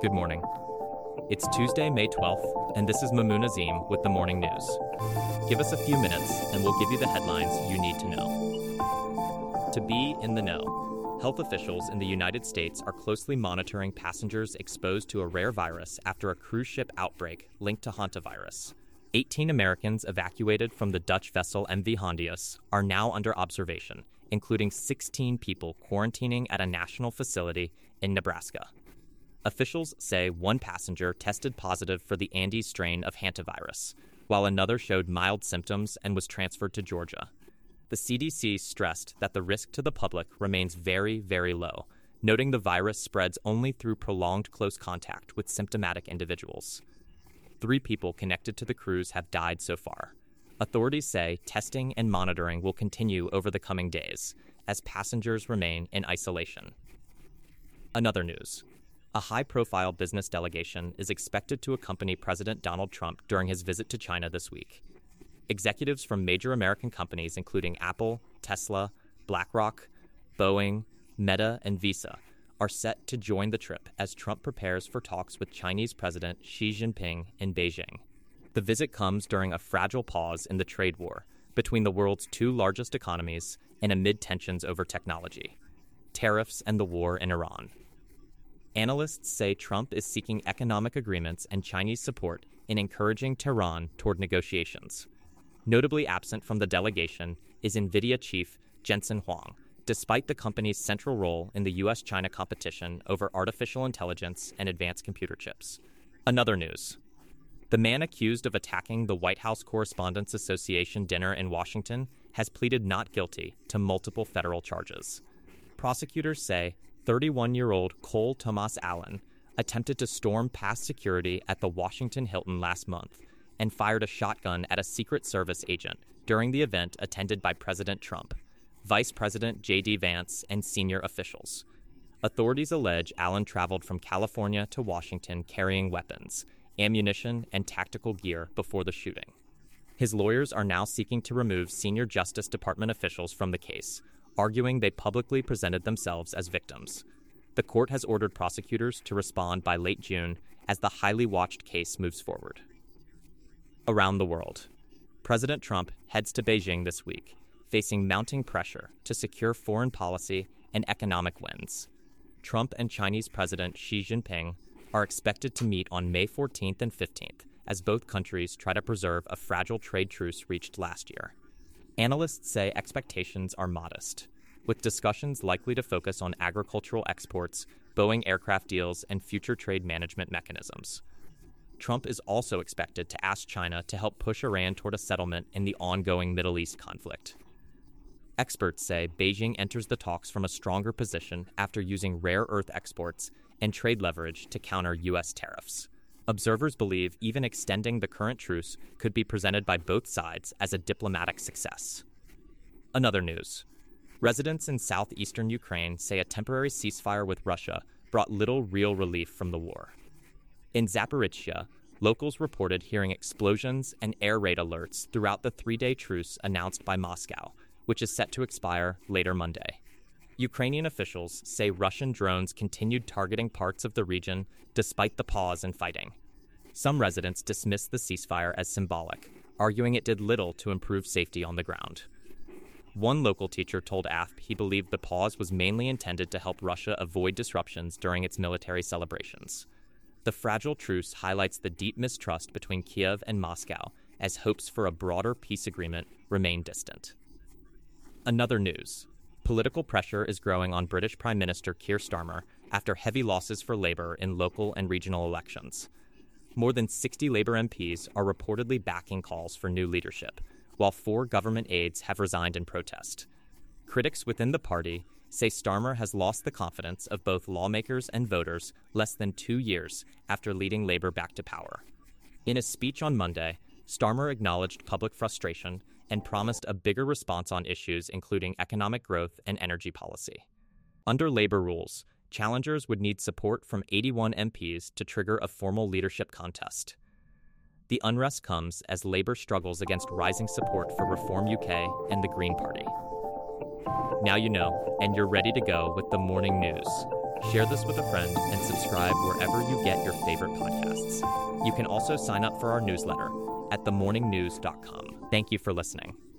Good morning. It's Tuesday, May 12th, and this is Mamoon Azim with the Morning News. Give us a few minutes, and we'll give you the headlines you need to know. To be in the know, health officials in the United States are closely monitoring passengers exposed to a rare virus after a cruise ship outbreak linked to hantavirus. 18 Americans evacuated from the Dutch vessel MV Hondius are now under observation, including 16 people quarantining at a national facility in Nebraska. Officials say one passenger tested positive for the Andes strain of hantavirus, while another showed mild symptoms and was transferred to Georgia. The CDC stressed that the risk to the public remains very, very low, noting the virus spreads only through prolonged close contact with symptomatic individuals. 3 people connected to the cruise have died so far. Authorities say testing and monitoring will continue over the coming days as passengers remain in isolation. Another news. A high-profile business delegation is expected to accompany President Donald Trump during his visit to China this week. Executives from major American companies including Apple, Tesla, BlackRock, Boeing, Meta, and Visa are set to join the trip as Trump prepares for talks with Chinese President Xi Jinping in Beijing. The visit comes during a fragile pause in the trade war between the world's 2 largest economies and amid tensions over technology, tariffs, and the war in Iran. Analysts say Trump is seeking economic agreements and Chinese support in encouraging Tehran toward negotiations. Notably absent from the delegation is NVIDIA chief Jensen Huang, despite the company's central role in the U.S.-China competition over artificial intelligence and advanced computer chips. Another news. The man accused of attacking the White House Correspondents Association dinner in Washington has pleaded not guilty to multiple federal charges. Prosecutors say 31-year-old Cole Thomas Allen attempted to storm past security at the Washington Hilton last month and fired a shotgun at a Secret Service agent during the event attended by President Trump, Vice President J.D. Vance, and senior officials. Authorities allege Allen traveled from California to Washington carrying weapons, ammunition, and tactical gear before the shooting. His lawyers are now seeking to remove senior Justice Department officials from the case, arguing they publicly presented themselves as victims. The court has ordered prosecutors to respond by late June as the highly watched case moves forward. Around the world, President Trump heads to Beijing this week, facing mounting pressure to secure foreign policy and economic wins. Trump and Chinese President Xi Jinping are expected to meet on May 14th and 15th as both countries try to preserve a fragile trade truce reached last year. Analysts say expectations are modest, with discussions likely to focus on agricultural exports, Boeing aircraft deals, and future trade management mechanisms. Trump is also expected to ask China to help push Iran toward a settlement in the ongoing Middle East conflict. Experts say Beijing enters the talks from a stronger position after using rare earth exports and trade leverage to counter U.S. tariffs. Observers believe even extending the current truce could be presented by both sides as a diplomatic success. Another news. Residents in southeastern Ukraine say a temporary ceasefire with Russia brought little real relief from the war. In Zaporizhzhia, locals reported hearing explosions and air raid alerts throughout the 3-day truce announced by Moscow, which is set to expire later Monday. Ukrainian officials say Russian drones continued targeting parts of the region despite the pause in fighting. Some residents dismissed the ceasefire as symbolic, arguing it did little to improve safety on the ground. One local teacher told AFP he believed the pause was mainly intended to help Russia avoid disruptions during its military celebrations. The fragile truce highlights the deep mistrust between Kiev and Moscow as hopes for a broader peace agreement remain distant. Another news. Political pressure is growing on British Prime Minister Keir Starmer after heavy losses for Labour in local and regional elections. More than 60 Labour MPs are reportedly backing calls for new leadership, while 4 government aides have resigned in protest. Critics within the party say Starmer has lost the confidence of both lawmakers and voters less than 2 years after leading Labour back to power. In a speech on Monday, Starmer acknowledged public frustration and promised a bigger response on issues including economic growth and energy policy. Under Labour rules, challengers would need support from 81 MPs to trigger a formal leadership contest. The unrest comes as Labour struggles against rising support for Reform UK and the Green Party. Now you know, and you're ready to go with the morning news. Share this with a friend and subscribe wherever you get your favorite podcasts. You can also sign up for our newsletter at themorningnews.com. Thank you for listening.